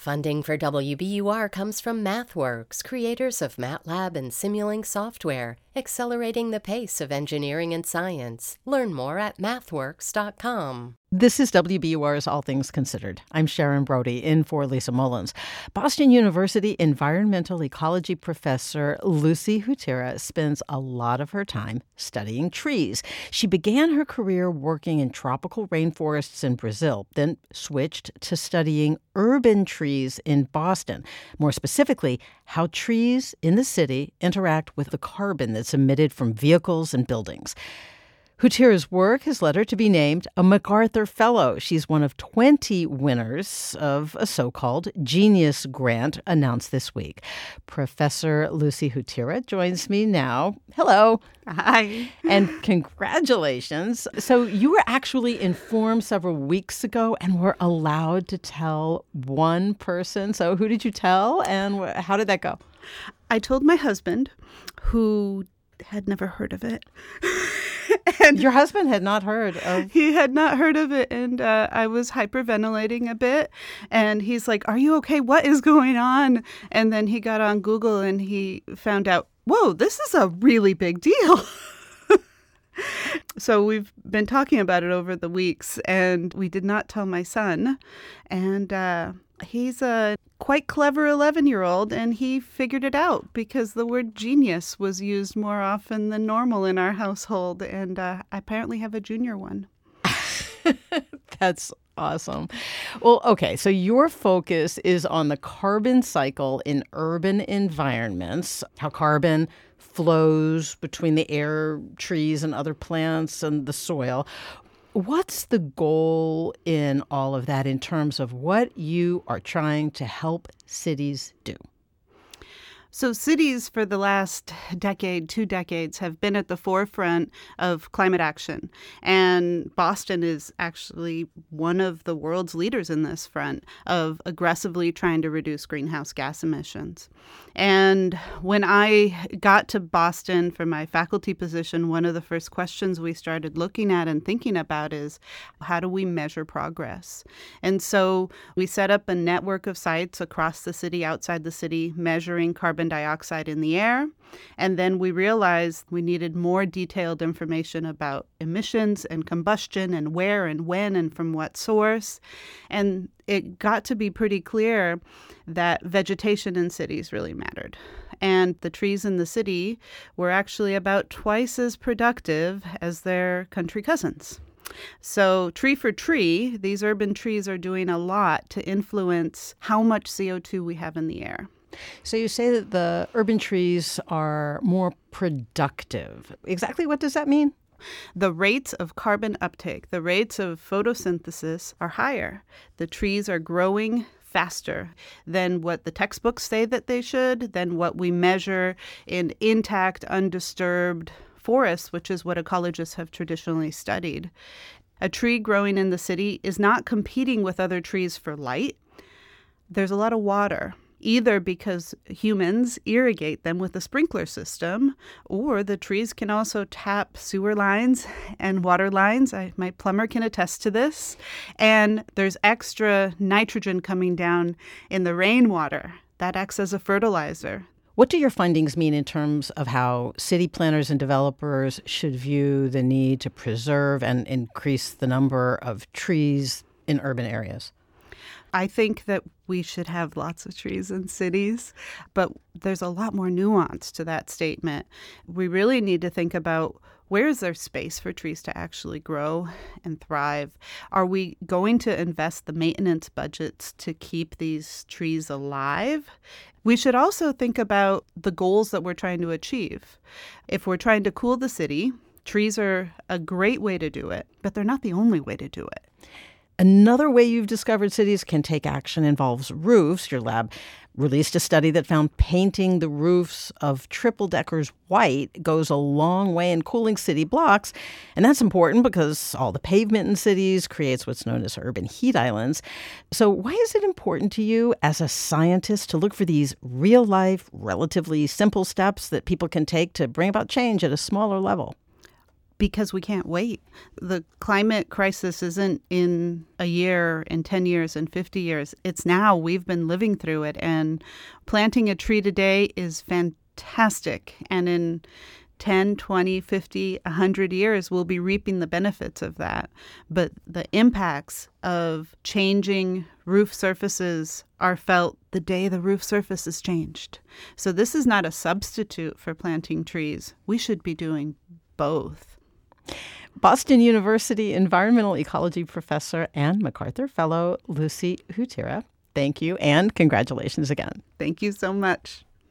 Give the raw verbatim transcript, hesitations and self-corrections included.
Funding for W B U R comes from MathWorks, creators of MATLAB and Simulink software, accelerating the pace of engineering and science. Learn more at mathworks dot com. This is W B U R's All Things Considered. I'm Sharon Brody, in for Lisa Mullins. Boston University environmental ecology professor Lucy Hutera spends a lot of her time studying trees. She began her career working in tropical rainforests in Brazil, then switched to studying urban trees in Boston. More specifically, how trees in the city interact with the carbon that's emitted from vehicles and buildings. Hutera's work has led her to be named a MacArthur Fellow. She's one of twenty winners of a so-called Genius Grant announced this week. Professor Lucy Hutera joins me now. Hello. Hi. And congratulations. So you were actually informed several weeks ago and were allowed to tell one person. So who did you tell and how did that go? I told my husband, who had never heard of it. And your husband had not heard of... He had not heard of it, and uh, I was hyperventilating a bit, and he's like, are you okay? What is going on? And then he got on Google, and he found out, whoa, this is a really big deal. So we've been talking about it over the weeks, and we did not tell my son, and uh, he's a quite clever eleven-year-old, and he figured it out because the word genius was used more often than normal in our household, and uh, I apparently have a junior one. That's awesome. Well, okay, so your focus is on the carbon cycle in urban environments, how carbon flows between the air, trees, and other plants and the soil. What's the goal in all of that in terms of what you are trying to help cities do? So cities for the last decade, two decades, have been at the forefront of climate action. And Boston is actually one of the world's leaders in this front of aggressively trying to reduce greenhouse gas emissions. And when I got to Boston for my faculty position, one of the first questions we started looking at and thinking about is, how do we measure progress? And so we set up a network of sites across the city, outside the city, measuring carbon dioxide in the air. And then we realized we needed more detailed information about emissions and combustion and where and when and from what source. And it got to be pretty clear that vegetation in cities really mattered. And the trees in the city were actually about twice as productive as their country cousins. So tree for tree, these urban trees are doing a lot to influence how much C O two we have in the air. So you say that the urban trees are more productive. Exactly what does that mean? The rates of carbon uptake, the rates of photosynthesis are higher. The trees are growing faster than what the textbooks say that they should, than what we measure in intact, undisturbed forests, which is what ecologists have traditionally studied. A tree growing in the city is not competing with other trees for light. There's a lot of water, either because humans irrigate them with a sprinkler system, or the trees can also tap sewer lines and water lines. I, my plumber can attest to this. And there's extra nitrogen coming down in the rainwater. That acts as a fertilizer. What do your findings mean in terms of how city planners and developers should view the need to preserve and increase the number of trees in urban areas? I think that we should have lots of trees in cities, but there's a lot more nuance to that statement. We really need to think about, where is there space for trees to actually grow and thrive? Are we going to invest the maintenance budgets to keep these trees alive? We should also think about the goals that we're trying to achieve. If we're trying to cool the city, trees are a great way to do it, but they're not the only way to do it. Another way you've discovered cities can take action involves roofs. Your lab released a study that found painting the roofs of triple-deckers white goes a long way in cooling city blocks. And that's important because all the pavement in cities creates what's known as urban heat islands. So why is it important to you as a scientist to look for these real-life, relatively simple steps that people can take to bring about change at a smaller level? because we can't wait. The climate crisis isn't in a year, in ten years, in fifty years. It's now. We've been living through it. And planting a tree today is fantastic. And in ten, twenty, fifty, one hundred years, we'll be reaping the benefits of that. But the impacts of changing roof surfaces are felt the day the roof surface is changed. So this is not a substitute for planting trees. We should be doing both. Boston University environmental ecology professor and MacArthur Fellow Lucy Hutira, thank you and congratulations again. Thank you so much.